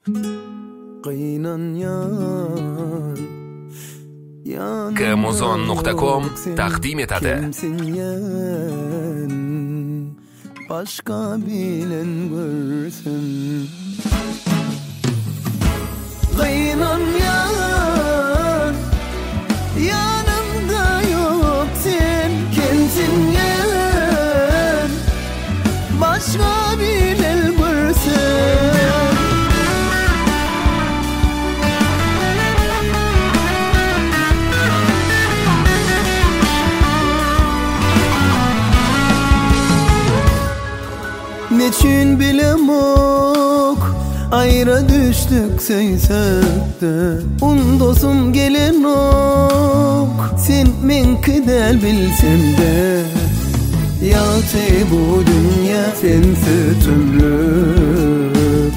Kmuzon.com taqdim etadi. Başka bilen görsün. Kıynan yanımda yok sen, kendin yen başka bilen görsün. Neçin bilemok ayrı düştük seysek de undosum gelin ok sen men kidel bilsem de yatı bu dünya sensiz tümlük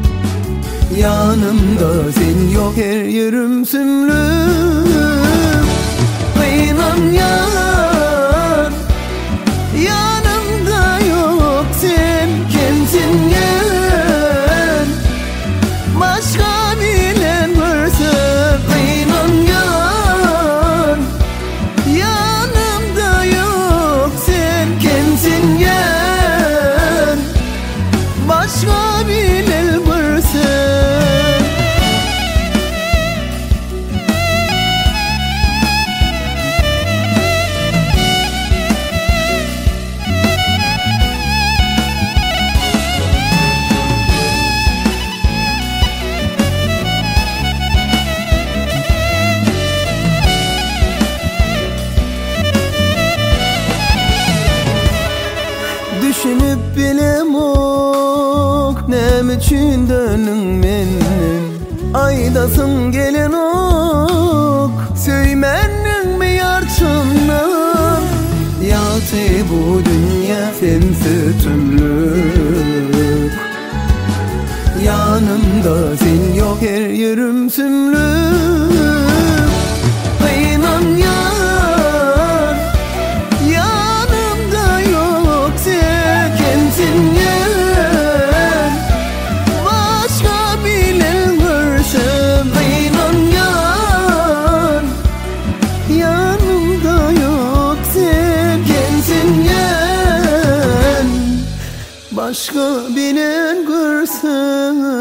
yanımda sen yok her yerim sümlük kıynan yan yanımda yok sen kendin yen başka bilen varsa kıynan yan yanımda yok sen kendin yen başka bilen varsa. Düşünüp bilemok nem için dönün menin aydasın gelin ok söymenin mi yarçınlar yatı bu dünya sensiz tümlük yanımda sen yok her yerim sümlük kıynan yan yanımda yok sen kendin yen başka bilen görsem kıynan yan yanımda yok sen kendin yen başka bilen görsem.